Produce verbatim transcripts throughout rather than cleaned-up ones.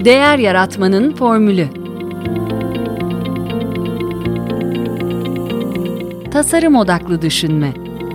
Değer yaratmanın formülü. Tasarım odaklı düşünme.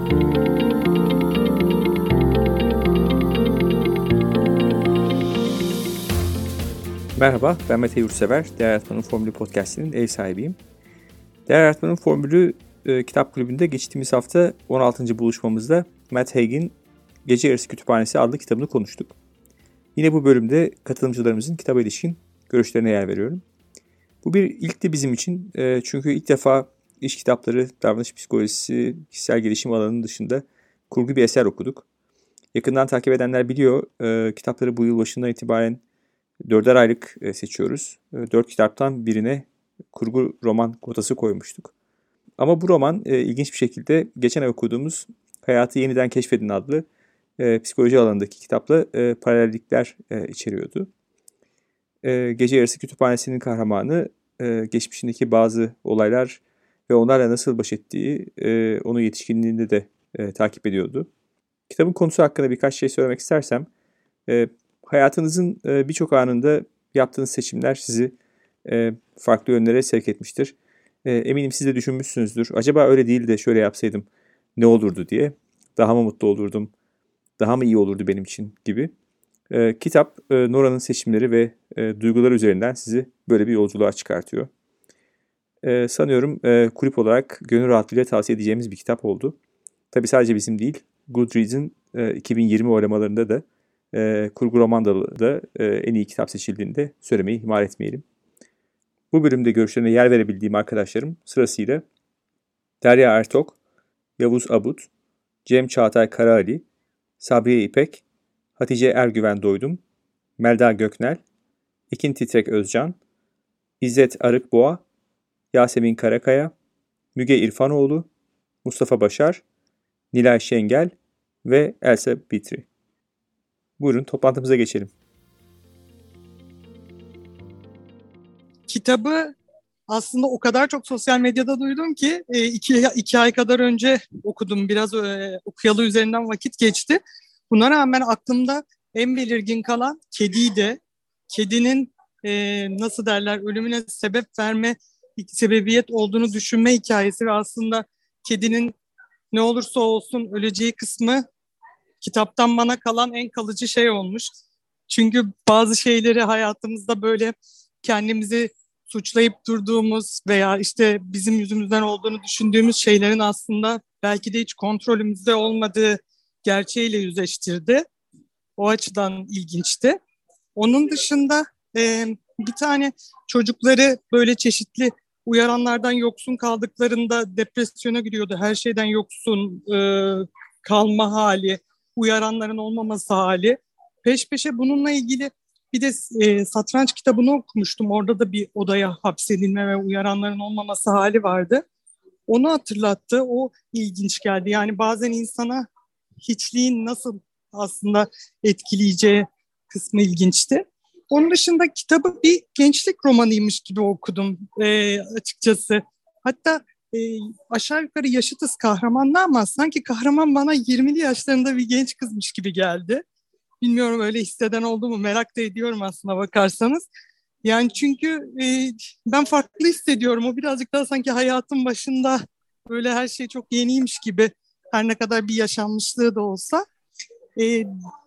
Merhaba, ben Mete Yurtsever. Değer Yaratmanın Formülü podcast'inin ev sahibiyim. Değer Yaratmanın Formülü e, kitap kulübünde geçtiğimiz hafta on altıncı buluşmamızda Matt Haig'in Gece Yarısı Kütüphanesi adlı kitabını konuştuk. Yine bu bölümde katılımcılarımızın kitaba ilişkin görüşlerine yer veriyorum. Bu bir ilkti bizim için e, çünkü ilk defa iş kitapları, davranış psikolojisi, kişisel gelişim alanının dışında kurgu bir eser okuduk. Yakından takip edenler biliyor, e, kitapları bu yıl başından itibaren dörder aylık seçiyoruz. Dört kitaptan birine kurgu roman kotası koymuştuk. Ama bu roman e, ilginç bir şekilde geçen ay okuduğumuz Hayatı Yeniden Keşfedin adlı e, psikoloji alanındaki kitapla e, paralellikler e, içeriyordu. E, Gece Yarısı Kütüphanesi'nin kahramanı e, geçmişindeki bazı olaylar ve onlarla nasıl baş ettiği e, onu yetişkinliğinde de e, takip ediyordu. Kitabın konusu hakkında birkaç şey söylemek istersem, e, hayatınızın e, birçok anında yaptığınız seçimler sizi e, farklı yönlere sevk etmiştir. E, eminim siz de düşünmüşsünüzdür. Acaba öyle değil de şöyle yapsaydım ne olurdu diye. Daha mı mutlu olurdum? Daha mı iyi olurdu benim için gibi. E, kitap e, Nora'nın seçimleri ve e, duyguları üzerinden sizi böyle bir yolculuğa çıkartıyor. E, sanıyorum e, kulüp olarak gönül rahatlığıyla tavsiye edeceğimiz bir kitap oldu. Tabii sadece bizim değil, Goodreads'in e, iki bin yirmi oylamalarında da e, kurgu roman dalında e, en iyi kitap seçildiğinde söylemeyi ihmal etmeyelim. Bu bölümde görüşlerine yer verebildiğim arkadaşlarım sırasıyla Derya Ertok, Yavuz Abut, Cem Çağatay Karaali, Sabriye İpek, Hatice Ergüven Doydum, Melda Göknel, Ekin Titrek Özcan, İzzet Arıkboğa, Yasemin Karakaya, Müge İrfanoğlu, Mustafa Başar, Nilay Şengel ve Elsa Bitri. Buyurun toplantımıza geçelim. Kitabı aslında o kadar çok sosyal medyada duydum ki e, iki, iki ay kadar önce okudum. Biraz e, okuyalı üzerinden vakit geçti. Buna rağmen aklımda en belirgin kalan kediydi. Kedinin e, nasıl derler ölümüne sebep verme sebebiyet olduğunu düşünme hikayesi ve aslında kedinin ne olursa olsun öleceği kısmı kitaptan bana kalan en kalıcı şey olmuş. Çünkü bazı şeyleri hayatımızda böyle kendimizi suçlayıp durduğumuz veya işte bizim yüzümüzden olduğunu düşündüğümüz şeylerin aslında belki de hiç kontrolümüzde olmadığı gerçeğiyle yüzleştirdi. O açıdan ilginçti. Onun dışında e, bir tane çocukları böyle çeşitli uyaranlardan yoksun kaldıklarında depresyona giriyordu. Her şeyden yoksun e, kalma hali, uyaranların olmaması hali. Peş peşe bununla ilgili bir de e, satranç kitabını okumuştum. Orada da bir odaya hapsedilme ve uyaranların olmaması hali vardı. Onu hatırlattı. O ilginç geldi. Yani bazen insana hiçliğin nasıl aslında etkileyeceği kısmı ilginçti. Onun dışında kitabı bir gençlik romanıymış gibi okudum e, açıkçası. Hatta e, aşağı yukarı yaşıtız kahramanla ama sanki kahraman bana yirmili yaşlarında bir genç kızmış gibi geldi. Bilmiyorum öyle hisseden oldu mu merak da ediyorum aslına bakarsanız. Yani çünkü e, ben farklı hissediyorum. O birazcık daha sanki hayatın başında böyle her şey çok yeniymiş gibi her ne kadar bir yaşanmışlığı da olsa. E,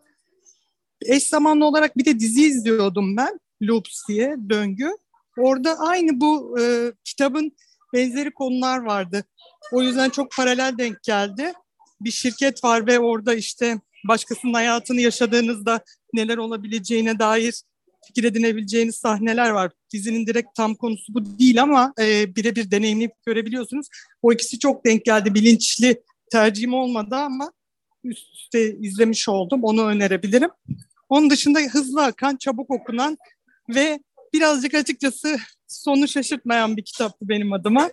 eş zamanlı olarak bir de dizi izliyordum ben. Loops diye döngü. Orada aynı bu e, kitabın benzeri konular vardı. O yüzden çok paralel denk geldi. Bir şirket var ve orada işte başkasının hayatını yaşadığınızda neler olabileceğine dair fikir edinebileceğiniz sahneler var. Dizinin direkt tam konusu bu değil ama e, birebir deneyimleyip görebiliyorsunuz. O ikisi çok denk geldi. Bilinçli tercihim olmadı ama üst üste izlemiş oldum. Onu önerebilirim. Onun dışında hızlı akan, çabuk okunan ve birazcık açıkçası sonu şaşırtmayan bir kitaptı benim adıma.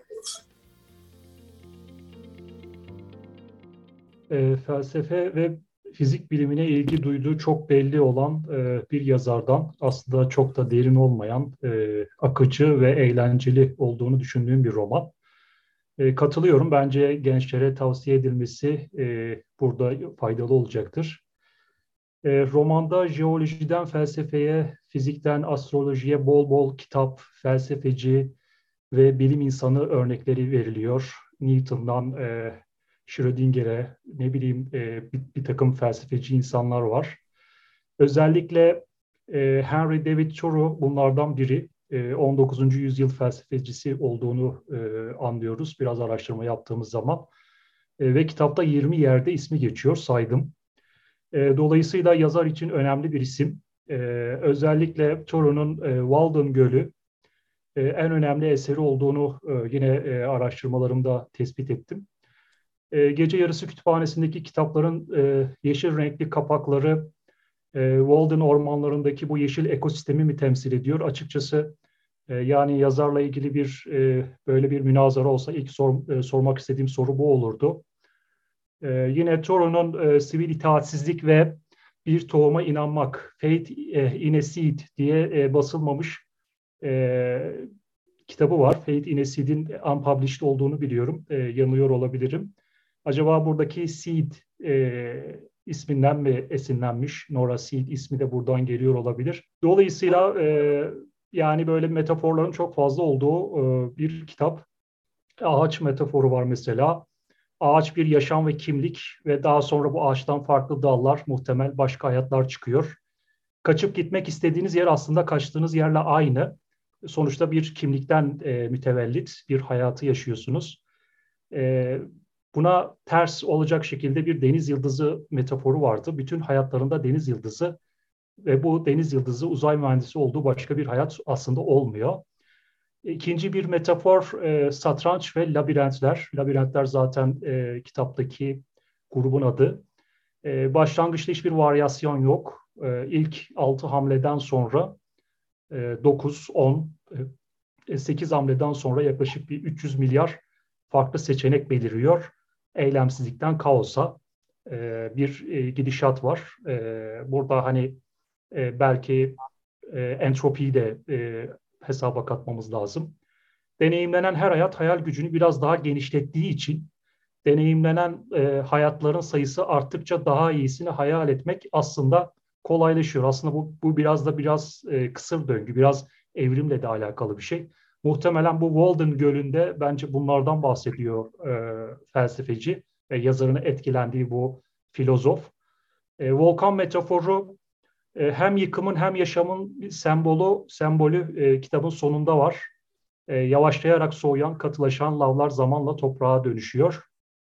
E, felsefe ve fizik bilimine ilgi duyduğu çok belli olan e, bir yazardan aslında çok da derin olmayan, e, akıcı ve eğlenceli olduğunu düşündüğüm bir roman. E, katılıyorum. Bence gençlere tavsiye edilmesi e, burada faydalı olacaktır. E, romanda jeolojiden felsefeye, fizikten astrolojiye bol bol kitap, felsefeci ve bilim insanı örnekleri veriliyor. Newton'dan e, Schrödinger'e, ne bileyim e, bir, bir takım felsefeci insanlar var. Özellikle e, Henry David Thoreau bunlardan biri. E, on dokuzuncu yüzyıl felsefecisi olduğunu e, anlıyoruz biraz araştırma yaptığımız zaman. E, ve kitapta yirmi yerde ismi geçiyor, saydım. E, dolayısıyla yazar için önemli bir isim. E, özellikle Thoreau'nun e, Walden Gölü e, en önemli eseri olduğunu e, yine e, araştırmalarımda tespit ettim. E, Gece Yarısı Kütüphanesi'ndeki kitapların e, yeşil renkli kapakları e, Walden ormanlarındaki bu yeşil ekosistemi mi temsil ediyor? Açıkçası e, yani yazarla ilgili bir e, böyle bir münazara olsa ilk sor, e, sormak istediğim soru bu olurdu. E, yine Thoreau'nun e, Sivil İtaatsizlik ve Bir Tohuma İnanmak, Faith in a Seed diye e, basılmamış e, kitabı var. Faith in a Seed'in unpublished olduğunu biliyorum. E, yanılıyor olabilirim. Acaba buradaki Seed e, isminden mi esinlenmiş? Nora Seed ismi de buradan geliyor olabilir. Dolayısıyla e, yani böyle metaforların çok fazla olduğu e, bir kitap. Ağaç metaforu var mesela. Ağaç bir yaşam ve kimlik ve daha sonra bu ağaçtan farklı dallar, muhtemel başka hayatlar çıkıyor. Kaçıp gitmek istediğiniz yer aslında kaçtığınız yerle aynı. Sonuçta bir kimlikten e, mütevellit bir hayatı yaşıyorsunuz. E, buna ters olacak şekilde bir deniz yıldızı metaforu vardı. Bütün hayatlarında deniz yıldızı ve bu deniz yıldızı uzay mühendisi olduğu başka bir hayat aslında olmuyor. İkinci bir metafor e, satranç ve labirentler. Labirentler zaten e, kitaptaki grubun adı. E, başlangıçta hiçbir varyasyon yok. E, ilk altı hamleden sonra e, dokuz, on, e, sekiz hamleden sonra yaklaşık bir üç yüz milyar farklı seçenek beliriyor. Eylemsizlikten kaosa e, bir e, gidişat var. E, burada hani e, belki e, entropiyi de e, hesaba katmamız lazım. Deneyimlenen her hayat hayal gücünü biraz daha genişlettiği için deneyimlenen e, hayatların sayısı arttıkça daha iyisini hayal etmek aslında kolaylaşıyor. Aslında bu, bu biraz da biraz e, kısır döngü, biraz evrimle de alakalı bir şey. Muhtemelen bu Walden Gölü'nde bence bunlardan bahsediyor e, felsefeci ve yazarını etkilendiği bu filozof. E, volkan metaforu e, hem yıkımın hem yaşamın sembolü, sembolü e, kitabın sonunda var. E, yavaşlayarak soğuyan, katılaşan lavlar zamanla toprağa dönüşüyor.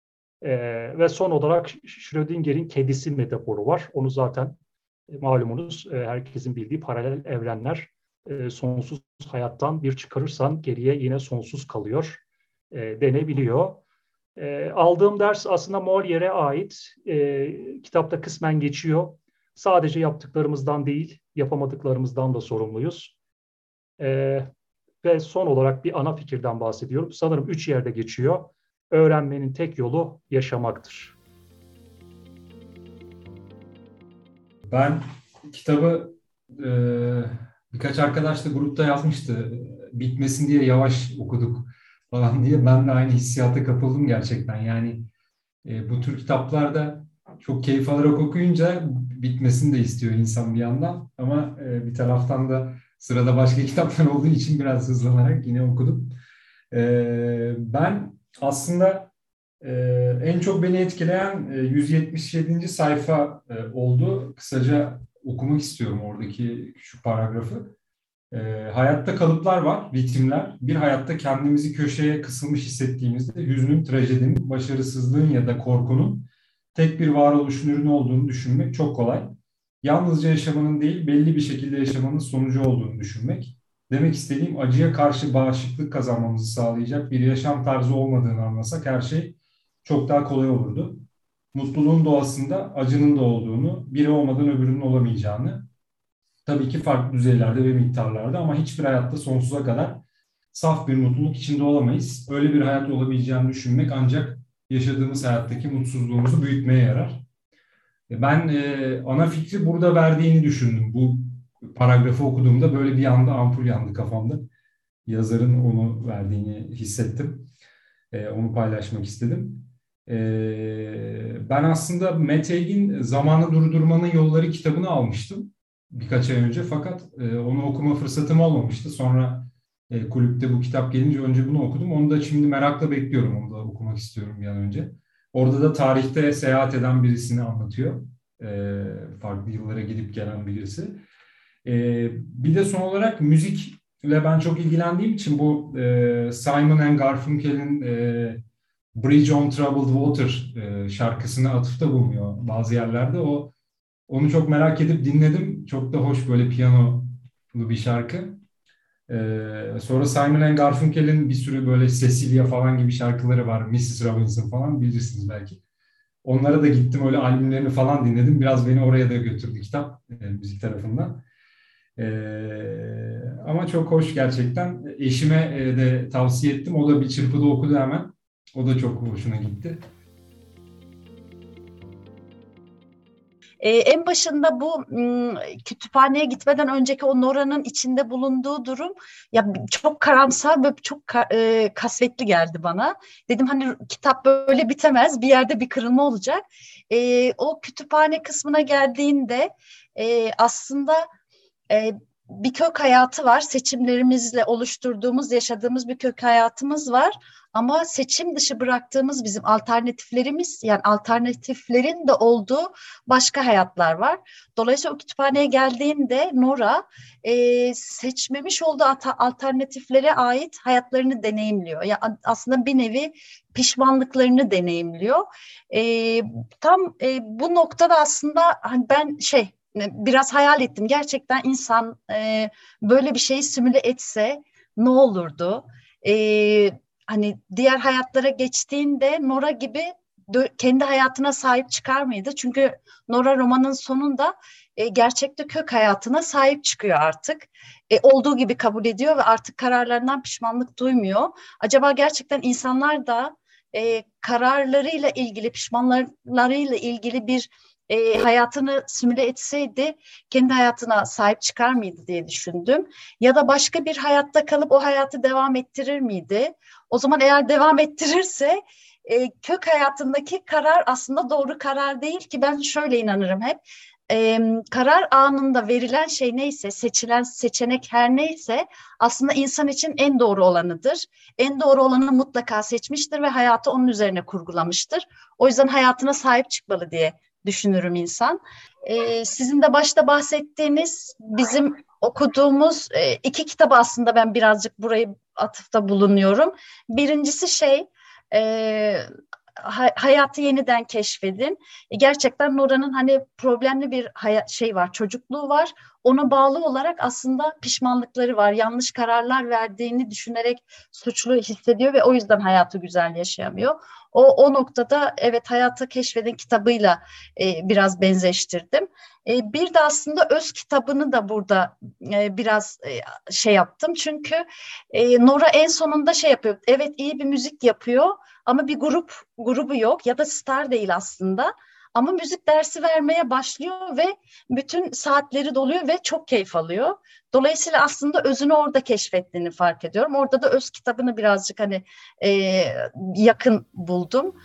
E, ve son olarak Schrödinger'in kedisi metaforu var. Onu zaten e, malumunuz e, herkesin bildiği paralel evrenler. E, sonsuz hayattan bir çıkarırsan geriye yine sonsuz kalıyor e, denebiliyor. E, aldığım ders aslında Molière'e ait. E, kitapta kısmen geçiyor. Sadece yaptıklarımızdan değil, yapamadıklarımızdan da sorumluyuz. E, ve son olarak bir ana fikirden bahsediyorum. Sanırım üç yerde geçiyor. Öğrenmenin tek yolu yaşamaktır. Ben kitabı e, birkaç arkadaş da grupta yazmıştı. Bitmesin diye yavaş okuduk falan diye. Ben de aynı hissiyata kapıldım gerçekten. Yani e, bu tür kitaplarda çok keyif alarak okuyunca bitmesini de istiyor insan bir yandan. Ama e, bir taraftan da sırada başka kitaplar olduğu için biraz hızlanarak yine okudum. E, ben aslında e, en çok beni etkileyen e, yüz yetmiş yedinci sayfa e, oldu. Kısaca okumak istiyorum oradaki şu paragrafı. E, hayatta kalıplar var, ritimler. Bir hayatta kendimizi köşeye kısılmış hissettiğimizde hüznün, trajedinin, başarısızlığın ya da korkunun tek bir varoluşun ürünü olduğunu düşünmek çok kolay. Yalnızca yaşamanın değil, belli bir şekilde yaşamanın sonucu olduğunu düşünmek. Demek istediğim acıya karşı bağışıklık kazanmamızı sağlayacak bir yaşam tarzı olmadığını anlasak her şey çok daha kolay olurdu. Mutluluğun doğasında acının da olduğunu, biri olmadan öbürünün olamayacağını, tabii ki farklı düzeylerde ve miktarlarda ama hiçbir hayatta sonsuza kadar saf bir mutluluk içinde olamayız. Öyle bir hayat olabileceğini düşünmek ancak yaşadığımız hayattaki mutsuzluğumuzu büyütmeye yarar. Ben e, ana fikri burada verdiğini düşündüm. Bu paragrafı okuduğumda böyle bir anda ampul yandı kafamda. Yazarın onu verdiğini hissettim. E, onu paylaşmak istedim. Ee, ben aslında Matt Haig'in Zamanı Durdurmanın Yolları kitabını almıştım birkaç ay önce, fakat e, onu okuma fırsatım olmamıştı. Sonra e, kulüpte bu kitap gelince önce bunu okudum. Onu da şimdi merakla bekliyorum. Onu da okumak istiyorum bir an önce. Orada da tarihte seyahat eden birisini anlatıyor. E, farklı yıllara gidip gelen birisi. E, bir de son olarak müzikle ben çok ilgilendiğim için bu e, Simon and Garfunkel'in e, Bridge on Troubled Water e, şarkısına atıfta bulunuyor bazı yerlerde. O onu çok merak edip dinledim. Çok da hoş, böyle piyanolu bir şarkı. Ee, sonra Simon and Garfunkel'in bir sürü böyle Cecilia falan gibi şarkıları var. missus Robinson falan bilirsiniz belki. Onlara da gittim, öyle albümlerini falan dinledim. Biraz beni oraya da götürdü kitap, e, müzik tarafından. E, ama çok hoş gerçekten. Eşime e, de tavsiye ettim. O da bir çırpıda okudu hemen. O da çok hoşuna gitti. Ee, en başında bu m, kütüphaneye gitmeden önceki o Nora'nın içinde bulunduğu durum ya çok karamsar ve çok ka, e, kasvetli geldi bana. Dedim hani kitap böyle bitemez, bir yerde bir kırılma olacak. E, o kütüphane kısmına geldiğinde e, aslında e, bir kök hayatı var. Seçimlerimizle oluşturduğumuz, yaşadığımız bir kök hayatımız var. Ama seçim dışı bıraktığımız bizim alternatiflerimiz, yani alternatiflerin de olduğu başka hayatlar var. Dolayısıyla o kütüphaneye geldiğinde Nora e, seçmemiş olduğu alternatiflere ait hayatlarını deneyimliyor. Yani aslında bir nevi pişmanlıklarını deneyimliyor. E, tam e, bu noktada aslında hani ben şey biraz hayal ettim. Gerçekten insan e, böyle bir şeyi simüle etse ne olurdu? E, hani diğer hayatlara geçtiğinde Nora gibi dö- kendi hayatına sahip çıkar mıydı? Çünkü Nora romanın sonunda e, gerçekte kök hayatına sahip çıkıyor artık. E, olduğu gibi kabul ediyor ve artık kararlarından pişmanlık duymuyor. Acaba gerçekten insanlar da e, kararlarıyla ilgili, pişmanlarıyla ilgili bir E, hayatını simüle etseydi kendi hayatına sahip çıkar mıydı diye düşündüm. Ya da başka bir hayatta kalıp o hayatı devam ettirir miydi? O zaman eğer devam ettirirse e, kök hayatındaki karar aslında doğru karar değil ki, ben şöyle inanırım hep. E, karar anında verilen şey neyse, seçilen seçenek her neyse aslında insan için en doğru olanıdır. En doğru olanı mutlaka seçmiştir ve hayatı onun üzerine kurgulamıştır. O yüzden hayatına sahip çıkmalı diye düşünürüm insan. Ee, sizin de başta bahsettiğiniz bizim okuduğumuz e, iki kitabı aslında ben birazcık burayı atıfta bulunuyorum. Birincisi şey e, Hayatı Yeniden Keşfedin. E, gerçekten Nora'nın hani problemli bir hayat, şey var, çocukluğu var. Ona bağlı olarak aslında pişmanlıkları var. Yanlış kararlar verdiğini düşünerek suçlu hissediyor ve o yüzden hayatı güzel yaşayamıyor. O, o noktada evet Hayatı Keşfedin kitabıyla e, biraz benzeştirdim. E, bir de aslında öz kitabını da burada e, biraz e, şey yaptım. Çünkü e, Nora en sonunda şey yapıyor. Evet iyi bir müzik yapıyor ama bir grup grubu yok ya da star değil aslında. Ama müzik dersi vermeye başlıyor ve bütün saatleri doluyor ve çok keyif alıyor. Dolayısıyla aslında özünü orada keşfettiğini fark ediyorum. Orada da öz kitabını birazcık hani e, yakın buldum.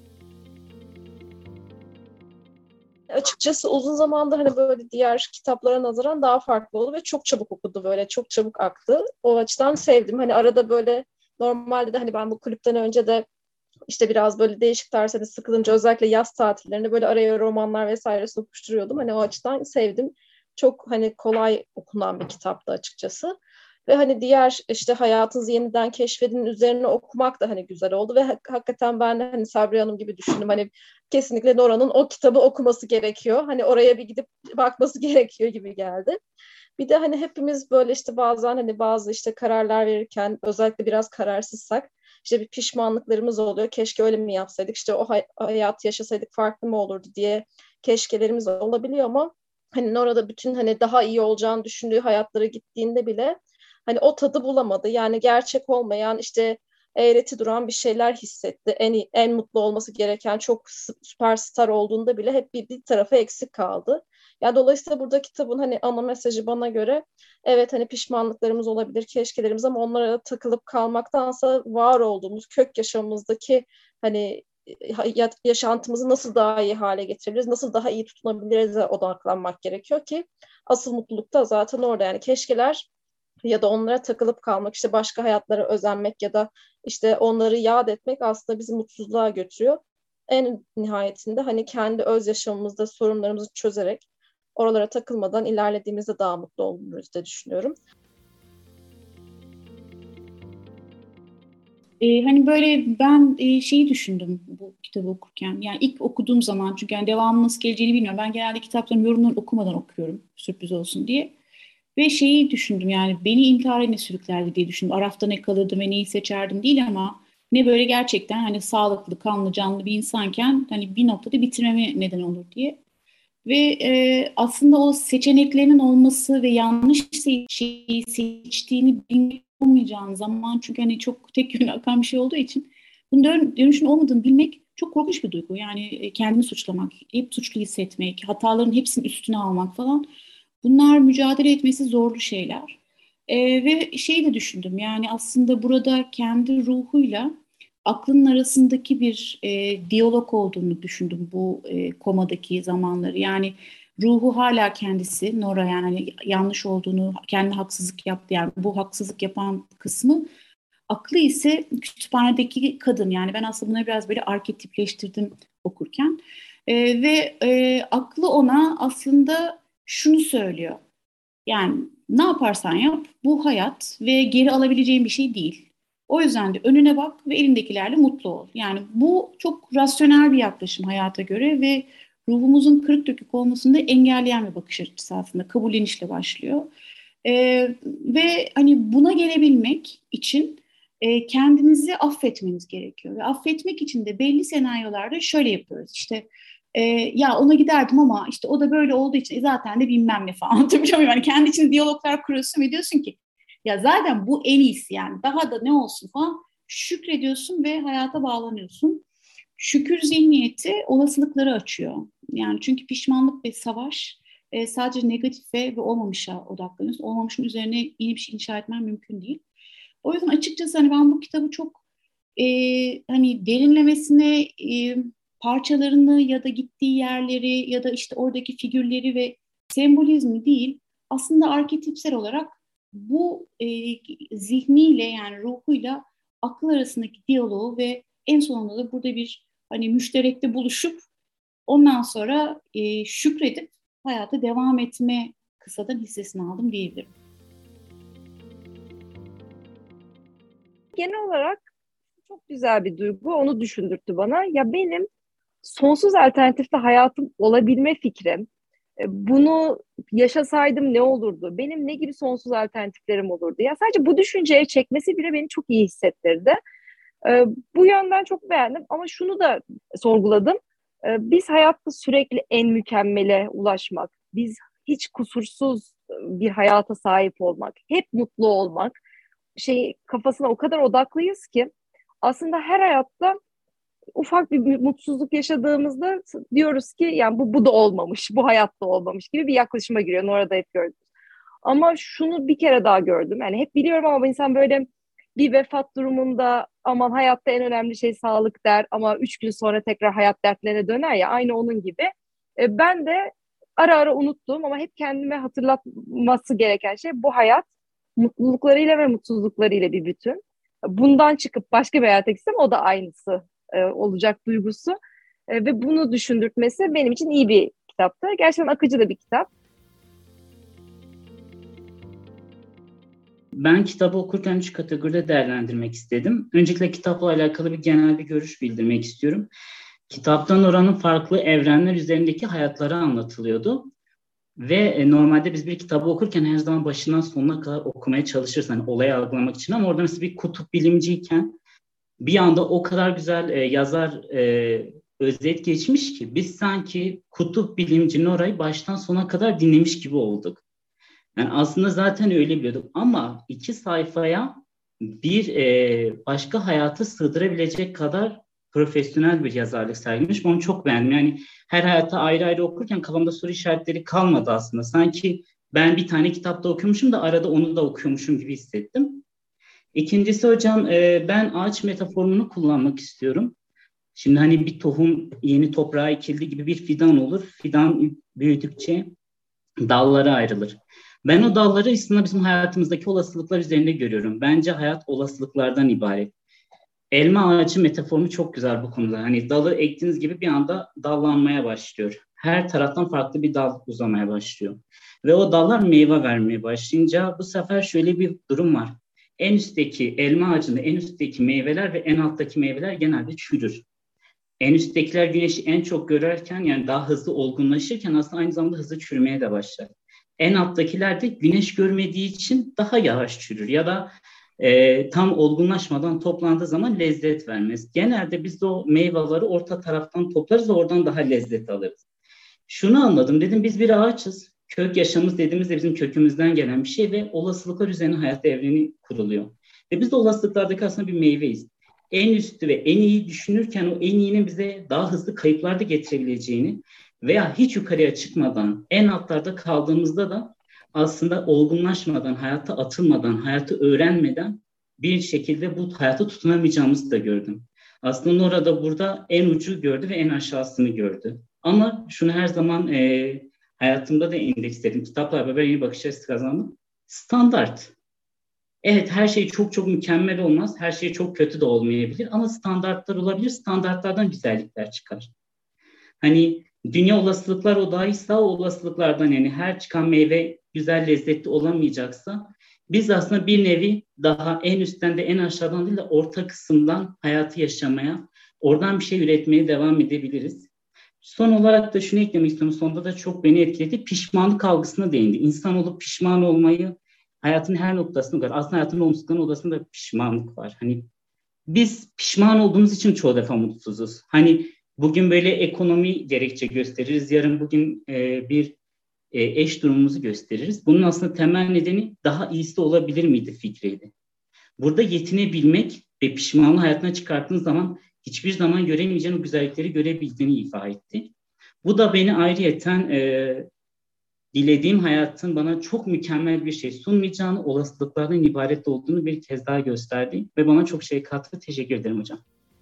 Açıkçası uzun zamandır hani böyle diğer kitaplara nazaran daha farklı oldu ve çok çabuk okudu, böyle çok çabuk aktı. O açıdan sevdim. Hani arada böyle normalde de hani ben bu kulüpten önce de işte biraz böyle değişik tarz hani sıkılınca özellikle yaz tatillerinde böyle araya romanlar vesaire sokuşturuyordum. Hani o açıdan sevdim. Çok hani kolay okunan bir kitaptı açıkçası. Ve hani diğer işte Hayatınızı Yeniden Keşfedin üzerine okumak da hani güzel oldu ve hakikaten ben de hani Sabri Hanım gibi düşündüm. Hani kesinlikle Nora'nın o kitabı okuması gerekiyor. Hani oraya bir gidip bakması gerekiyor gibi geldi. Bir de hani hepimiz böyle işte bazen hani bazı işte kararlar verirken özellikle biraz kararsızsak işte bir pişmanlıklarımız oluyor. Keşke öyle mi yapsaydık, işte o hay- hayatı yaşasaydık farklı mı olurdu diye keşkelerimiz olabiliyor ama hani Nora'da bütün hani daha iyi olacağını düşündüğü hayatlara gittiğinde bile hani o tadı bulamadı. Yani gerçek olmayan işte eğreti duran bir şeyler hissetti. En iyi, en mutlu olması gereken çok süperstar olduğunda bile hep bir, bir tarafı eksik kaldı. Yani dolayısıyla burada kitabın hani ana mesajı bana göre evet hani pişmanlıklarımız olabilir, keşkelerimiz ama onlara takılıp kalmaktansa var olduğumuz kök yaşamımızdaki hani yaşantımızı nasıl daha iyi hale getirebiliriz, nasıl daha iyi tutunabiliriz odaklanmak gerekiyor ki asıl mutluluk da zaten orada. Yani keşkeler ya da onlara takılıp kalmak, işte başka hayatlara özenmek ya da işte onları yad etmek aslında bizi mutsuzluğa götürüyor. En nihayetinde hani kendi öz yaşamımızda sorunlarımızı çözerek oralara takılmadan ilerlediğimizde daha mutlu oluruz diye düşünüyorum. Ee, hani böyle ben e, şeyi düşündüm bu kitabı okurken. Yani ilk okuduğum zaman, çünkü yani devamı nasıl geleceğini bilmiyorum. Ben genelde kitapların yorumlarını okumadan okuyorum, sürpriz olsun diye. Ve şeyi düşündüm, yani beni intihara ne sürüklerdi diye düşündüm. Arafta ne kalırdım ve neyi seçerdim değil, ama ne böyle gerçekten hani sağlıklı, kanlı, canlı bir insanken hani bir noktada bitirmeme neden olur diye. Ve e, aslında o seçeneklerinin olması ve yanlış şeyi seçtiğini bilmek olmayacağın zaman, çünkü hani çok tek yönlü akan bir şey olduğu için bunun dön- dönüşün olmadığını bilmek çok korkunç bir duygu. Yani kendini suçlamak, hep suçlu hissetmek, hataların hepsini üstüne almak falan. Bunlar mücadele etmesi zorlu şeyler. E, ve şeyi de düşündüm, yani aslında burada kendi ruhuyla aklının arasındaki bir e, diyalog olduğunu düşündüm bu e, komadaki zamanları. Yani ruhu hala kendisi, Nora, yani hani yanlış olduğunu, kendi haksızlık yaptı, yani bu haksızlık yapan kısmı. Aklı ise kütüphanedeki kadın. Yani ben aslında bunları biraz böyle arketipleştirdim okurken. E, ve e, aklı ona aslında şunu söylüyor. Yani ne yaparsan yap, bu hayat ve geri alabileceğin bir şey değil. O yüzden de önüne bak ve elindekilerle mutlu ol. Yani bu çok rasyonel bir yaklaşım hayata göre ve ruhumuzun kırık dökük olmasını da engelleyen bir bakış açısı aslında. Kabullenişle başlıyor. Ee, ve hani buna gelebilmek için e, kendinizi affetmeniz gerekiyor. Ve affetmek için de belli senaryolarda şöyle yapıyoruz. İşte e, ya ona giderdim ama işte o da böyle olduğu için e, zaten de bilmem ne falan. Anlatabiliyor muyum? Yani kendi için diyaloglar kuruyorsun ve diyorsun ki ya zaten bu en iyisi, yani daha da ne olsun falan, şükrediyorsun ve hayata bağlanıyorsun. Şükür zihniyeti olasılıkları açıyor. Yani çünkü pişmanlık ve savaş e, sadece negatife ve olmamışa odaklanıyorsun. Olmamışın üzerine yeni bir şey inşa etmen mümkün değil. O yüzden açıkçası hani ben bu kitabı çok e, hani derinlemesine e, parçalarını ya da gittiği yerleri ya da işte oradaki figürleri ve sembolizmi değil, aslında arketipsel olarak bu e, zihniyle, yani ruhuyla akıl arasındaki diyaloğu ve en sonunda da burada bir hani müşterekte buluşup ondan sonra e, şükredip hayata devam etme kısadan hissesini aldım diyebilirim. Genel olarak çok güzel bir duygu, onu düşündürttü bana. Ya benim sonsuz alternatifli hayatım olabilme fikrim, bunu yaşasaydım ne olurdu? Benim ne gibi sonsuz alternatiflerim olurdu? Ya sadece bu düşünceye çekmesi bile beni çok iyi hissettirdi. Ee, bu yönden çok beğendim ama şunu da sorguladım. Ee, biz hayatta sürekli en mükemmele ulaşmak, biz hiç kusursuz bir hayata sahip olmak, hep mutlu olmak, şey kafasına o kadar odaklıyız ki aslında her hayatta ufak bir mutsuzluk yaşadığımızda diyoruz ki yani bu bu da olmamış, bu hayatta olmamış gibi bir yaklaşıma giriyor. Orada hep gördüm. Ama şunu bir kere daha gördüm. Yani hep biliyorum ama insan böyle bir vefat durumunda aman hayatta en önemli şey sağlık der ama üç gün sonra tekrar hayat dertlerine döner ya, aynı onun gibi. E, ben de ara ara unuttuğum ama hep kendime hatırlatması gereken şey bu hayat mutluluklarıyla ve mutsuzluklarıyla bir bütün. Bundan çıkıp başka bir hayata gitsem o da aynısı e, olacak duygusu. E, ve bunu düşündürtmesi benim için iyi bir kitaptı. Gerçekten akıcı da bir kitap. Ben kitabı okurken üç kategoride değerlendirmek istedim. Öncelikle kitapla alakalı bir genel bir görüş bildirmek istiyorum. Kitapta Nora'nın farklı evrenler üzerindeki hayatları anlatılıyordu. Ve normalde biz bir kitabı okurken her zaman başından sonuna kadar okumaya çalışırız. Hani olayı algılamak için, ama orada mesela bir kutup bilimciyken bir anda o kadar güzel e, yazar e, özet geçmiş ki biz sanki kutup bilimci Nora'yı baştan sona kadar dinlemiş gibi olduk. Yani aslında zaten öyle biliyorduk ama iki sayfaya bir e, başka hayatı sığdırabilecek kadar profesyonel bir yazarlık sergilemiş. Onu çok beğendim. Yani her hayata ayrı ayrı okurken kafamda soru işaretleri kalmadı aslında. Sanki ben bir tane kitapta okuyormuşum da arada onu da okuyormuşum gibi hissettim. İkincisi hocam, e, ben ağaç metaforunu kullanmak istiyorum. Şimdi hani bir tohum yeni toprağa ekildi gibi bir fidan olur. Fidan büyüdükçe dallara ayrılır. Ben o dalları aslında bizim hayatımızdaki olasılıklar üzerinde görüyorum. Bence hayat olasılıklardan ibaret. Elma ağacı metaforunu çok güzel bu konuda. Hani dalı ektiğiniz gibi bir anda dallanmaya başlıyor. Her taraftan farklı bir dal uzamaya başlıyor. Ve o dallar meyve vermeye başlayınca bu sefer şöyle bir durum var. En üstteki elma ağacında en üstteki meyveler ve en alttaki meyveler genelde çürür. En üsttekiler güneşi en çok görürken, yani daha hızlı olgunlaşırken aslında aynı zamanda hızlı çürümeye de başlar. En alttakiler de güneş görmediği için daha yavaş çürür ya da e, tam olgunlaşmadan toplandığı zaman lezzet vermez. Genelde biz de o meyveleri orta taraftan toplarız ve oradan daha lezzet alırız. Şunu anladım, dedim biz bir ağaçız. Kök yaşamımız dediğimiz de bizim kökümüzden gelen bir şey ve olasılıklar üzerine hayat evreni kuruluyor. Ve biz de olasılıklardaki aslında bir meyveyiz. En üstü ve en iyi düşünürken o en iyinin bize daha hızlı kayıplar da getirebileceğini veya hiç yukarıya çıkmadan en altlarda kaldığımızda da aslında olgunlaşmadan, hayata atılmadan, hayatı öğrenmeden bir şekilde bu hayata tutunamayacağımızı da gördüm. Aslında Nora da burada en ucu gördü ve en aşağısını gördü. Ama şunu her zaman e, hayatımda da endeksledim. Kitaplar beraber yeni bakış açısı kazandım. Standart. Evet, her şey çok çok mükemmel olmaz. Her şey çok kötü de olmayabilir. Ama standartlar olabilir. Standartlardan güzellikler çıkar. Hani dünya olasılıklar odağıysa o olasılıklardan, yani her çıkan meyve güzel, lezzetli olamayacaksa biz aslında bir nevi daha en üstten de en aşağıdan değil de orta kısımdan hayatı yaşamaya, oradan bir şey üretmeye devam edebiliriz. Son olarak da şunu eklemek istiyorum. Sonunda da çok beni etkiledi. Pişmanlık algısına değindi. İnsan olup pişman olmayı hayatın her noktasında var. Aslında hayatın olumsuzlukların odasında pişmanlık var. Hani biz pişman olduğumuz için çoğu defa mutsuzuz. Hani bugün böyle ekonomi gerekçe gösteririz. Yarın bugün e, bir e, eş durumumuzu gösteririz. Bunun aslında temel nedeni daha iyisi olabilir miydi fikriydi. Burada yetinebilmek ve pişmanlığı hayatına çıkarttığınız zaman hiçbir zaman göremeyeceğin o güzellikleri görebildiğini ifade etti. Bu da beni ayrıyeten e, dilediğim hayatın bana çok mükemmel bir şey sunmayacağını, olasılıklardan ibaret olduğunu bir kez daha gösterdi ve bana çok şey kattı. Teşekkür ederim hocam.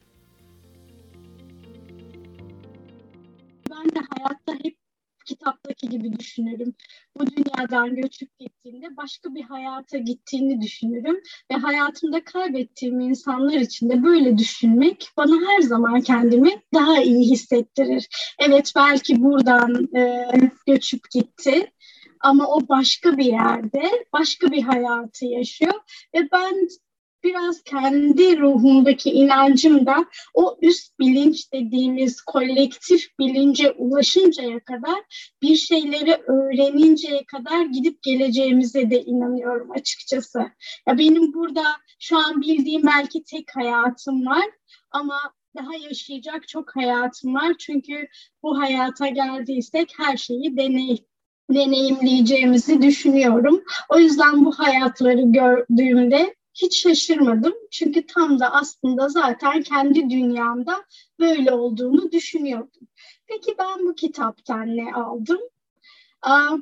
Ben de hayatta hep kitaptaki gibi düşünürüm. Bu dünyadan göçüp gittiğinde başka bir hayata gittiğini düşünürüm ve hayatımda kaybettiğim insanlar için de böyle düşünmek bana her zaman kendimi daha iyi hissettirir. Evet, belki buradan e, göçüp gitti ama o başka bir yerde, başka bir hayatı yaşıyor ve ben biraz kendi ruhumdaki inancım da o üst bilinç dediğimiz kolektif bilince ulaşıncaya kadar, bir şeyleri öğreninceye kadar gidip geleceğimize de inanıyorum açıkçası. Ya benim burada şu an bildiğim belki tek hayatım var ama daha yaşayacak çok hayatım var. Çünkü bu hayata geldiysek her şeyi deney deneyimleyeceğimizi düşünüyorum. O yüzden bu hayatları gördüğümde hiç şaşırmadım. Çünkü tam da aslında zaten kendi dünyamda böyle olduğunu düşünüyordum. Peki ben bu kitaptan ne aldım? Aa,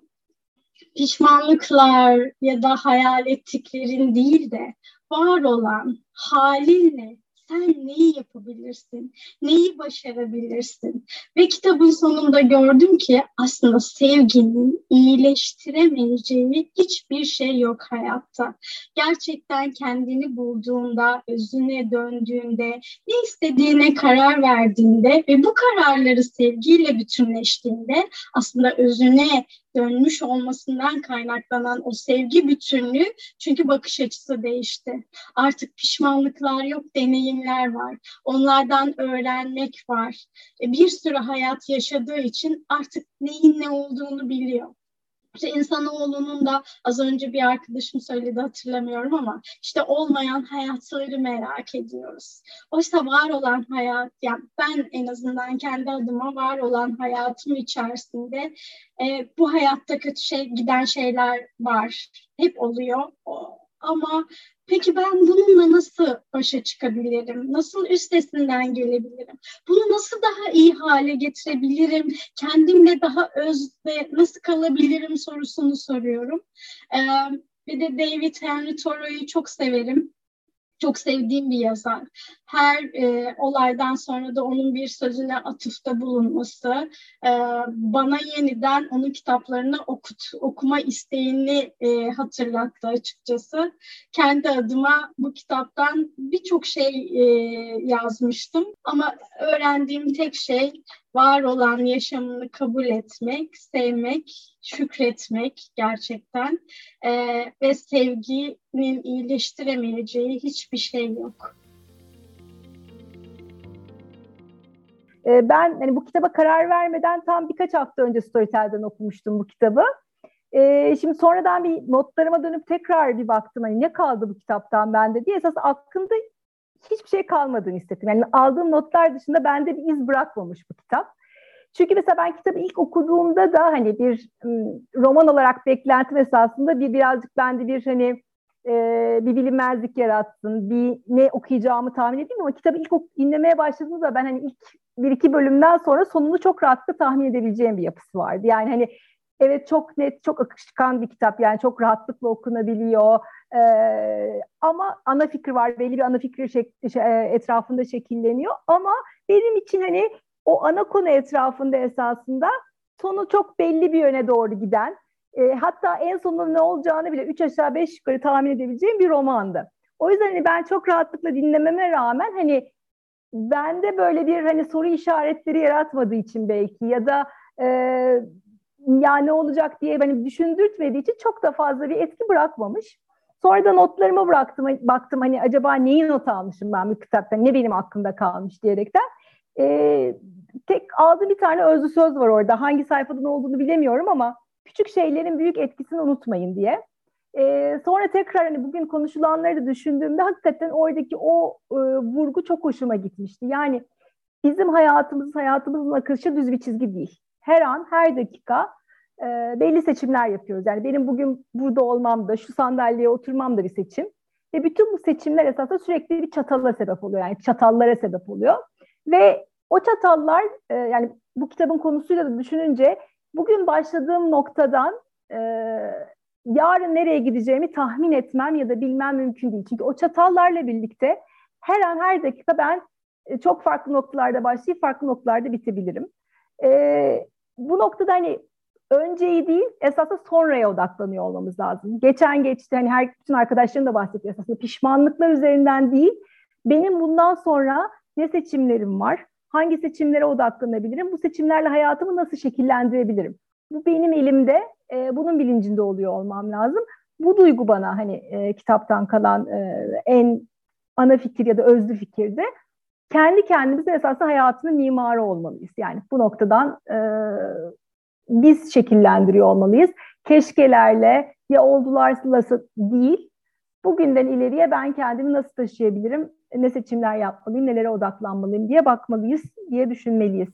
pişmanlıklar ya da hayal ettiklerin değil de var olan halinle sen neyi yapabilirsin, neyi başarabilirsin? Ve kitabın sonunda gördüm ki aslında sevginin iyileştiremeyeceği hiçbir şey yok hayatta. Gerçekten kendini bulduğunda, özüne döndüğünde, ne istediğine karar verdiğinde ve bu kararları sevgiyle bütünleştiğinde aslında özüne dönmüş olmasından kaynaklanan o sevgi bütünlüğü, çünkü bakış açısı değişti. Artık pişmanlıklar yok, deneyimler var. Onlardan öğrenmek var. E, bir sürü hayat yaşadığı için artık neyin ne olduğunu biliyor. İşte insanoğlunun da az önce bir arkadaşım söyledi, hatırlamıyorum ama işte olmayan hayatları merak ediyoruz. Oysa var olan hayat, yani ben en azından kendi adıma var olan hayatım içerisinde e, bu hayatta kötü şey giden şeyler var. Hep oluyor. O, ama peki ben bununla nasıl başa çıkabilirim? Nasıl üstesinden gelebilirim? Bunu nasıl daha iyi hale getirebilirim? Kendimle daha öz ve nasıl kalabilirim sorusunu soruyorum. Ee, bir de David Henry Thoreau'yu çok severim. Çok sevdiğim bir yazar. Her e, olaydan sonra da onun bir sözüne atıfta bulunması, e, bana yeniden onun kitaplarını okut, okuma isteğini e, hatırlattı açıkçası. Kendi adıma bu kitaptan birçok şey e, yazmıştım. Ama öğrendiğim tek şey var olan yaşamını kabul etmek, sevmek, şükretmek gerçekten ee, ve sevginin iyileştiremeyeceği hiçbir şey yok. Ee, ben hani bu kitaba karar vermeden tam birkaç hafta önce Storytel'den okumuştum bu kitabı. Ee, şimdi sonradan bir notlarıma dönüp tekrar bir baktım. Hani ne kaldı bu kitaptan bende diye. Esas aklımda hiçbir şey kalmadığını hissettim. Yani aldığım notlar dışında bende bir iz bırakmamış bu kitap. Çünkü mesela ben kitabı ilk okuduğumda da hani bir roman olarak beklentim esasında bir birazcık bende bir hani e, bir bilinmezlik yaratsın, bir ne okuyacağımı tahmin edeyim ama kitabı ilk dinlemeye başladığımda ben hani ilk bir iki bölümden sonra sonunu çok rahatlıkla tahmin edebileceğim bir yapısı vardı. Yani hani evet çok net, çok akışkan bir kitap yani çok rahatlıkla okunabiliyor ee, ama ana fikir var, belli bir ana fikir şek- şey, etrafında şekilleniyor ama benim için hani o ana konu etrafında esasında sonu çok belli bir yöne doğru giden, e, hatta en sonunda ne olacağını bile üç aşağı beş yukarı tahmin edebileceğim bir romandı. O yüzden hani ben çok rahatlıkla dinlememe rağmen hani bende böyle bir hani soru işaretleri yaratmadığı için belki ya da e, ya ne olacak diye beni düşündürtmediği için çok da fazla bir etki bırakmamış. Sonra da notlarıma bıraktım, baktım hani acaba neyi not almışım ben bu kitapta, ne benim aklımda kalmış diyerekten. Ee, tek aldığım bir tane özlü söz var orada. Hangi sayfadan olduğunu bilemiyorum ama küçük şeylerin büyük etkisini unutmayın diye. Ee, sonra tekrar hani bugün konuşulanları da düşündüğümde hakikaten oradaki o e, vurgu çok hoşuma gitmişti. Yani bizim hayatımız, hayatımızın akışı düz bir çizgi değil. Her an, her dakika e, belli seçimler yapıyoruz. Yani benim bugün burada olmam da, şu sandalyeye oturmam da bir seçim. Ve bütün bu seçimler esasında sürekli bir çatala sebep oluyor. Yani çatallara sebep oluyor. Ve o çatallar e, yani bu kitabın konusuyla da düşününce bugün başladığım noktadan e, yarın nereye gideceğimi tahmin etmem ya da bilmem mümkün değil. Çünkü o çatallarla birlikte her an her dakika ben e, çok farklı noktalarda başlayıp farklı noktalarda bitebilirim. E, bu noktada hani önceyi değil esasında sonraya odaklanıyor olmamız lazım. Geçen geçti hani her bütün arkadaşlarım da bahsediyor esasında pişmanlıklar üzerinden değil. Benim bundan sonra ne seçimlerim var? Hangi seçimlere odaklanabilirim? Bu seçimlerle hayatımı nasıl şekillendirebilirim? Bu benim elimde. E, bunun bilincinde oluyor olmam lazım. Bu duygu bana hani e, kitaptan kalan e, en ana fikir ya da özlü fikirdi. Kendi kendimizin esasında hayatının mimarı olmalıyız. Yani bu noktadan e, biz şekillendiriyor olmalıyız. Keşkelerle ya oldularsa değil. Bugünden ileriye ben kendimi nasıl taşıyabilirim? Ne seçimler yapmalıyım, nelere odaklanmalıyım diye bakmalıyız, diye düşünmeliyiz.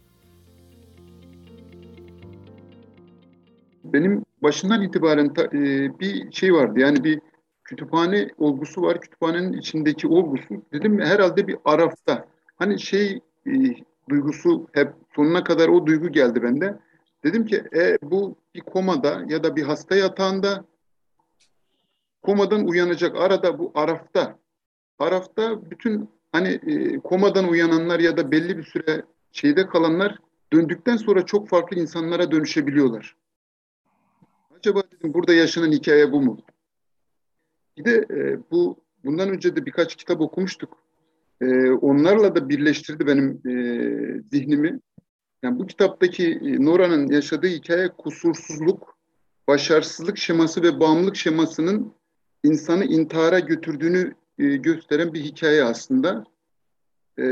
Benim başından itibaren ta, e, bir şey vardı. Yani bir kütüphane olgusu var. Kütüphanenin içindeki olgusu. Dedim herhalde bir arafta. Hani şey e, duygusu hep sonuna kadar o duygu geldi bende. Dedim ki e, bu bir komada ya da bir hasta yatağında komadan uyanacak. Arada bu arafta. Arafta bütün hani e, komadan uyananlar ya da belli bir süre şeyde kalanlar döndükten sonra çok farklı insanlara dönüşebiliyorlar. Acaba dedim burada yaşanan hikaye bu mu? Bir de e, bu bundan önce de birkaç kitap okumuştuk. E, onlarla da birleştirdi benim e, zihnimi. Yani bu kitaptaki e, Nora'nın yaşadığı hikaye kusursuzluk, başarısızlık şeması ve bağımlılık şemasının insanı intihara götürdüğünü e, gösteren bir hikaye aslında. E,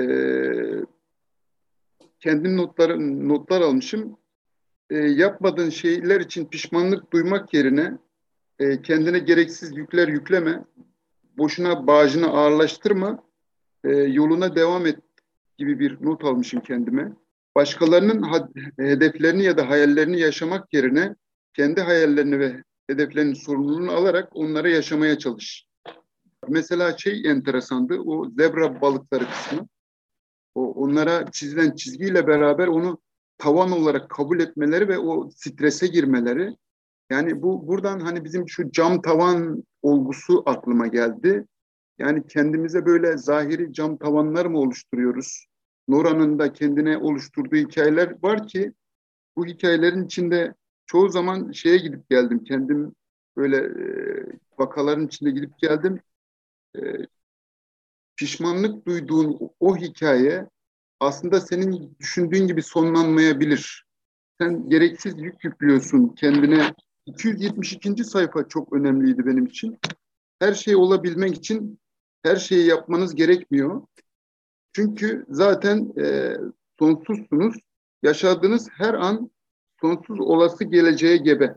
kendim notlar, notlar almışım. E, yapmadığın şeyler için pişmanlık duymak yerine e, kendine gereksiz yükler yükleme, boşuna bağcını ağırlaştırma, e, yoluna devam et gibi bir not almışım kendime. Başkalarının had- hedeflerini ya da hayallerini yaşamak yerine kendi hayallerini ve hedeflerinin sorumluluğunu alarak onları yaşamaya çalış. Mesela şey enteresandı, o zebra balıkları kısmı. O, onlara çizilen çizgiyle beraber onu tavan olarak kabul etmeleri ve o strese girmeleri. Yani bu buradan hani bizim şu cam tavan olgusu aklıma geldi. Yani kendimize böyle zahiri cam tavanlar mı oluşturuyoruz? Nora'nın da kendine oluşturduğu hikayeler var ki bu hikayelerin içinde çoğu zaman şeye gidip geldim. Kendim böyle e, vakaların içinde gidip geldim. E, pişmanlık duyduğun o, o hikaye aslında senin düşündüğün gibi sonlanmayabilir. Sen gereksiz yük yüklüyorsun kendine. iki yüz yetmiş ikinci sayfa çok önemliydi benim için. Her şey olabilmek için her şeyi yapmanız gerekmiyor. Çünkü zaten e, sonsuzsunuz. Yaşadığınız her an sonsuz olası geleceğe gebe.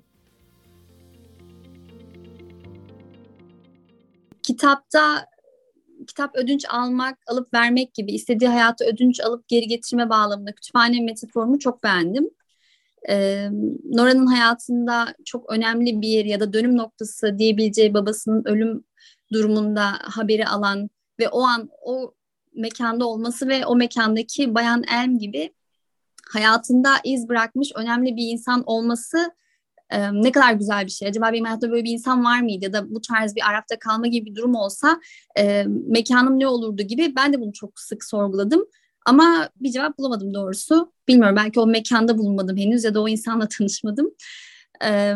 Kitapta kitap ödünç almak, alıp vermek gibi istediği hayatı ödünç alıp geri getirme bağlamında kütüphane metaforumu çok beğendim. Ee, Nora'nın hayatında çok önemli bir yer ya da dönüm noktası diyebileceği babasının ölüm durumunda haberi alan ve o an o mekanda olması ve o mekandaki Bayan Elm gibi hayatında iz bırakmış önemli bir insan olması e, ne kadar güzel bir şey. Acaba benim hayatımda böyle bir insan var mıydı ya da bu tarz bir Araf'ta kalma gibi bir durum olsa e, mekanım ne olurdu gibi ben de bunu çok sık sorguladım. Ama bir cevap bulamadım doğrusu. Bilmiyorum, belki o mekanda bulunmadım henüz ya da o insanla tanışmadım. Ee,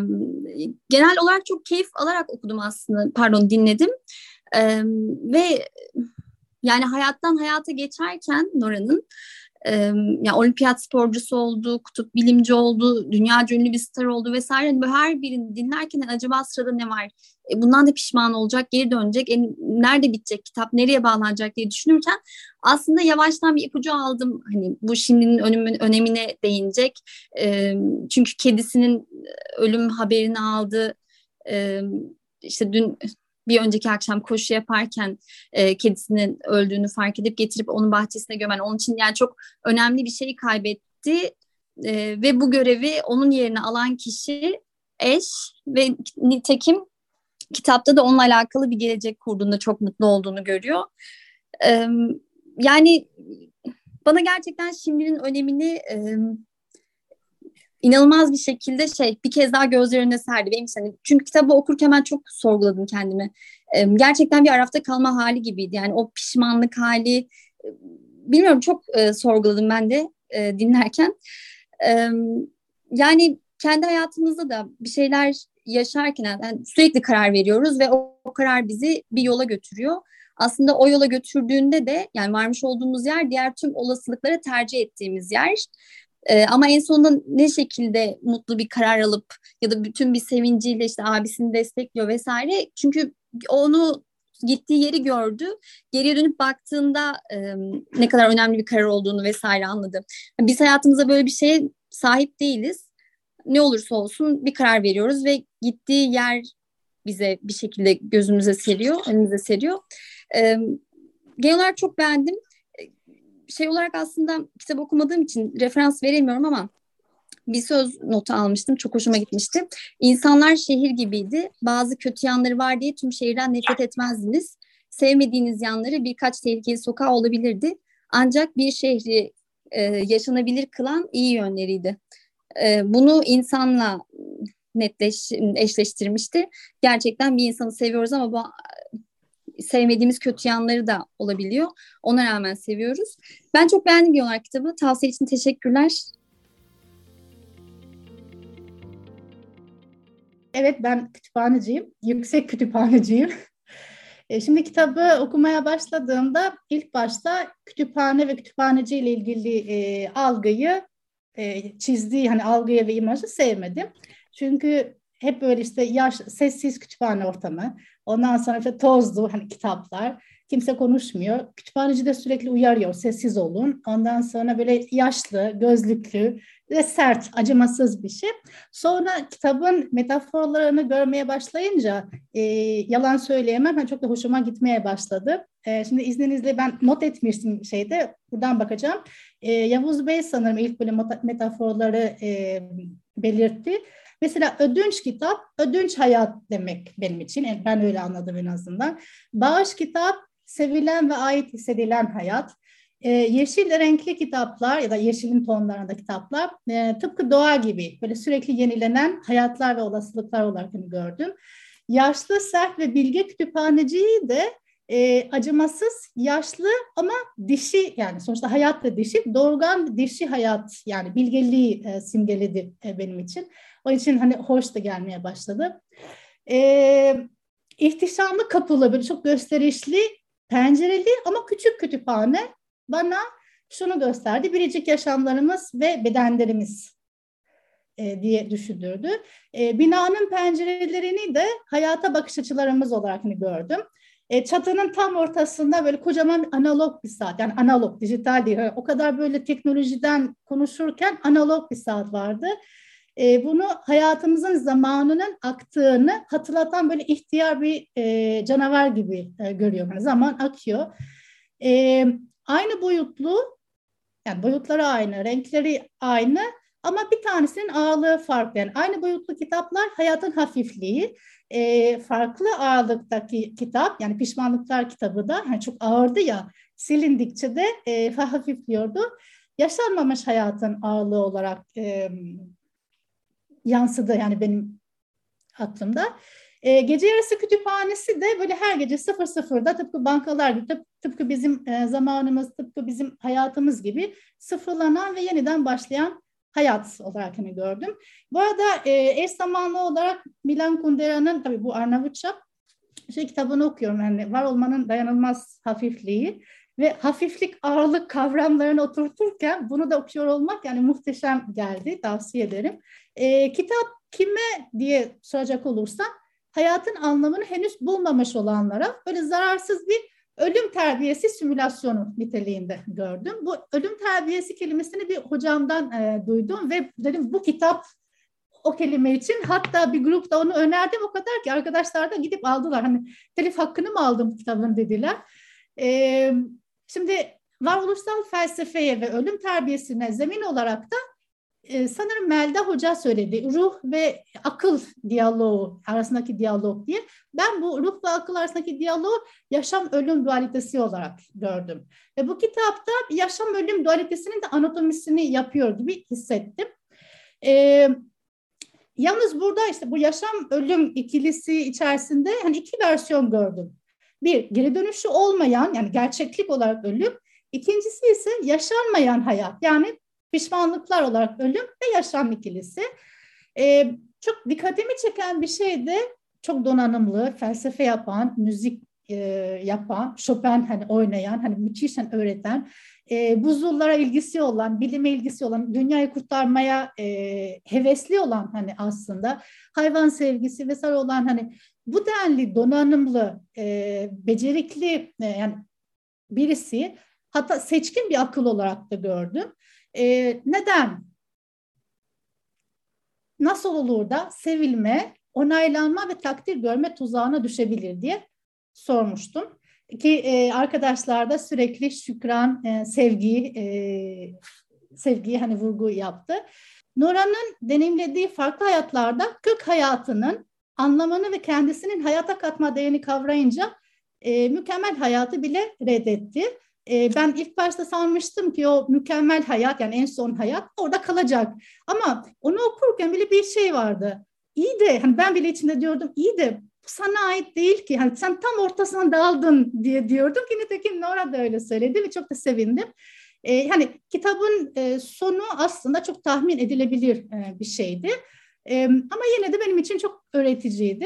genel olarak çok keyif alarak okudum aslında, pardon dinledim. Ee, ve yani hayattan hayata geçerken Nora'nın e, yani olimpiyat sporcusu oldu, kutup bilimci oldu, dünyaca ünlü bir star oldu vesaire. Yani böyle her birini dinlerken acaba sırada ne var? E, bundan da pişman olacak, geri dönecek, e, nerede bitecek kitap, nereye bağlanacak diye düşünürken aslında yavaştan bir ipucu aldım. Hani bu şimdinin önümün, önemine değinecek. E, çünkü kedisinin ölüm haberini aldı. E, işte dün bir önceki akşam koşu yaparken e, kedisinin öldüğünü fark edip getirip onun bahçesine gömen, onun için yani çok önemli bir şeyi kaybetti e, ve bu görevi onun yerine alan kişi eş ve nitekim kitapta da onunla alakalı bir gelecek kurduğunda çok mutlu olduğunu görüyor. E, yani bana gerçekten şimdinin önemini e, inanılmaz bir şekilde şey bir kez daha gözler önüne serdi benim için. Çünkü kitabı okurken ben çok sorguladım kendimi. Ee, gerçekten bir arafta kalma hali gibiydi. Yani o pişmanlık hali, e, bilmiyorum, çok e, sorguladım ben de e, dinlerken. E, yani kendi hayatımızda da bir şeyler yaşarken yani sürekli karar veriyoruz ve o, o karar bizi bir yola götürüyor. Aslında o yola götürdüğünde de yani varmış olduğumuz yer diğer tüm olasılıklara tercih ettiğimiz yer. Ee, ama en sonunda ne şekilde mutlu bir karar alıp ya da bütün bir sevinciyle işte abisini destekliyor vesaire. Çünkü onu gittiği yeri gördü. Geriye dönüp baktığında e, ne kadar önemli bir karar olduğunu vesaire anladı. Biz hayatımızda böyle bir şeye sahip değiliz. Ne olursa olsun bir karar veriyoruz ve gittiği yer bize bir şekilde gözümüze seriyor, önümüze seriyor. E, genel olarak çok beğendim. Şey olarak aslında kitap okumadığım için referans veremiyorum ama bir söz notu almıştım. Çok hoşuma gitmişti. İnsanlar şehir gibiydi. Bazı kötü yanları var diye tüm şehirden nefret etmezdiniz. Sevmediğiniz yanları birkaç tehlikeli sokağı olabilirdi. Ancak bir şehri e, yaşanabilir kılan iyi yönleriydi. E, bunu insanla netleş, eşleştirmişti. Gerçekten bir insanı seviyoruz ama bu sevmediğimiz kötü yanları da olabiliyor. Ona rağmen seviyoruz. Ben çok beğendim genel olarak kitabı. Tavsiye için teşekkürler. Evet, ben kütüphaneciyim. Yüksek kütüphaneciyim. Şimdi kitabı okumaya başladığımda ilk başta kütüphane ve kütüphaneci ile ilgili e, algıyı e, çizdiği hani algıyı ve imajı sevmedim. Çünkü hep böyle işte yaş, sessiz kütüphane ortamı. Ondan sonra işte tozlu hani kitaplar. Kimse konuşmuyor. Kütüphaneci de sürekli uyarıyor. Sessiz olun. Ondan sonra böyle yaşlı, gözlüklü ve sert, acımasız bir şey. Sonra kitabın metaforlarını görmeye başlayınca e, yalan söyleyemem. Ben çok da hoşuma gitmeye başladı. E, şimdi izninizle ben not etmiştim şeyde. Buradan bakacağım. E, Yavuz Bey sanırım ilk böyle metaforları e, belirtti. Mesela ödünç kitap, ödünç hayat demek benim için. Ben öyle anladım en azından. Bağış kitap, sevilen ve ait hissedilen hayat. Ee, yeşil renkli kitaplar ya da yeşilin tonlarında kitaplar e, tıpkı doğa gibi böyle sürekli yenilenen hayatlar ve olasılıklar olarak gördüm. Yaşlı, sert ve bilge kütüphaneciyi de E, acımasız, yaşlı ama dişi, yani sonuçta hayat da dişi, doğurgan dişi hayat, yani bilgeliği e, simgeledi e, benim için. O için hani hoş da gelmeye başladı. E, ihtişamlı kapılı, böyle çok gösterişli, pencereli ama küçük kütüphane bana şunu gösterdi: biricik yaşamlarımız ve bedenlerimiz e, diye düşündürdü. E, binanın pencerelerini de hayata bakış açılarımız olarak hani gördüm. E, çatının tam ortasında böyle kocaman analog bir saat, yani analog, dijital değil. O kadar böyle teknolojiden konuşurken analog bir saat vardı. E, bunu hayatımızın zamanının aktığını hatırlatan böyle ihtiyar bir e, canavar gibi e, görüyorum. Yani zaman akıyor. E, aynı boyutlu, yani boyutları aynı, renkleri aynı ama bir tanesinin ağırlığı farklı. Yani aynı boyutlu kitaplar hayatın hafifliği. E, farklı ağırlıktaki kitap, yani Pişmanlıklar kitabı da yani çok ağırdı ya, silindikçe de e, hafifliyordu. Yaşanmamış hayatın ağırlığı olarak e, yansıdı yani benim aklımda. E, gece yarısı kütüphanesi de böyle her gece sıfır sıfırda tıpkı bankalar gibi, tıp, tıpkı bizim e, zamanımız, tıpkı bizim hayatımız gibi sıfırlanan ve yeniden başlayan hayat olarak hani gördüm. Bu arada e, eş zamanlı olarak Milan Kundera'nın, tabii bu Arnavutça şey kitabını okuyorum. Yani var olmanın dayanılmaz hafifliği ve hafiflik, ağırlık kavramlarını oturturken bunu da okuyor olmak yani muhteşem geldi. Tavsiye ederim. E, kitap kime diye soracak olursa, hayatın anlamını henüz bulmamış olanlara, böyle zararsız bir ölüm terbiyesi simülasyonu niteliğinde gördüm. Bu ölüm terbiyesi kelimesini bir hocamdan e, duydum ve dedim bu kitap o kelime için. Hatta bir grupta onu önerdim, o kadar ki arkadaşlar da gidip aldılar. Hani telif hakkını mı aldım kitabın dediler. E, şimdi varoluşsal felsefeye ve ölüm terbiyesine zemin olarak da Ee, sanırım Melda Hoca söyledi, ruh ve akıl diyaloğu arasındaki diyalog diye. Ben bu ruh ve akıl arasındaki diyaloğu yaşam ölüm dualitesi olarak gördüm. Ve bu kitapta yaşam ölüm dualitesinin de anatomisini yapıyor gibi hissettim. Ee, yalnız burada işte bu yaşam ölüm ikilisi içerisinde hani iki versiyon gördüm. Bir, geri dönüşü olmayan, yani gerçeklik olarak ölüm. İkincisi ise yaşanmayan hayat, yani pişmanlıklar olarak ölüm ve yaşam ikilisi. Ee, çok dikkatimi çeken bir şey de çok donanımlı, felsefe yapan, müzik e, yapan, Chopin hani oynayan, hani müthişten öğreten, e, buzullara ilgisi olan, bilime ilgisi olan, dünyayı kurtarmaya e, hevesli olan, hani aslında hayvan sevgisi vesaire olan, hani bu denli donanımlı, e, becerikli e, yani birisi, hatta seçkin bir akıl olarak da gördüm. Ee, neden? Nasıl olur da sevilme, onaylanma ve takdir görme tuzağına düşebilir diye sormuştum. Ki e, arkadaşlar da sürekli şükran, e, sevgiyi, e, sevgiyi hani vurgu yaptı. Nora'nın deneyimlediği farklı hayatlarda kök hayatının anlamını ve kendisinin hayata katma değerini kavrayınca e, mükemmel hayatı bile reddetti. Ben ilk başta sanmıştım ki o mükemmel hayat, yani en son hayat orada kalacak. Ama onu okurken bile bir şey vardı. İyi de hani ben bile içinde diyordum, iyi de bu sana ait değil ki. Hani sen tam ortasına daldın diye diyordum ki nitekim Nora da öyle söyledi ve çok da sevindim. Ee, hani kitabın e, sonu aslında çok tahmin edilebilir e, bir şeydi. E, ama yine de benim için çok öğreticiydi.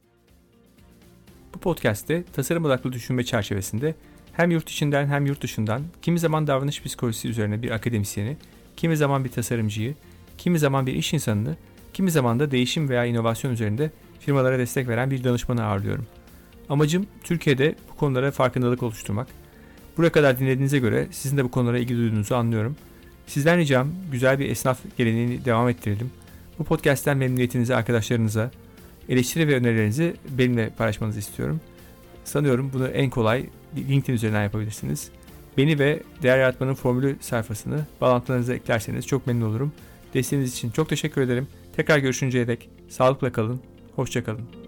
Bu podcast'te tasarım odaklı düşünme çerçevesinde hem yurt içinden hem yurt dışından kimi zaman davranış psikolojisi üzerine bir akademisyeni, kimi zaman bir tasarımcıyı, kimi zaman bir iş insanını, kimi zaman da değişim veya inovasyon üzerinde firmalara destek veren bir danışmanı ağırlıyorum. Amacım Türkiye'de bu konulara farkındalık oluşturmak. Buraya kadar dinlediğinize göre sizin de bu konulara ilgi duyduğunuzu anlıyorum. Sizden ricam güzel bir esnaf geleneğini devam ettirelim. Bu podcast'ten memnuniyetinizi arkadaşlarınıza, eleştiri ve önerilerinizi benimle paylaşmanızı istiyorum. Sanıyorum bunu en kolay LinkedIn üzerinden yapabilirsiniz. Beni ve Değer Yaratmanın Formülü sayfasını bağlantılarınıza eklerseniz çok memnun olurum. Desteğiniz için çok teşekkür ederim. Tekrar görüşünceye dek sağlıkla kalın, hoşça kalın.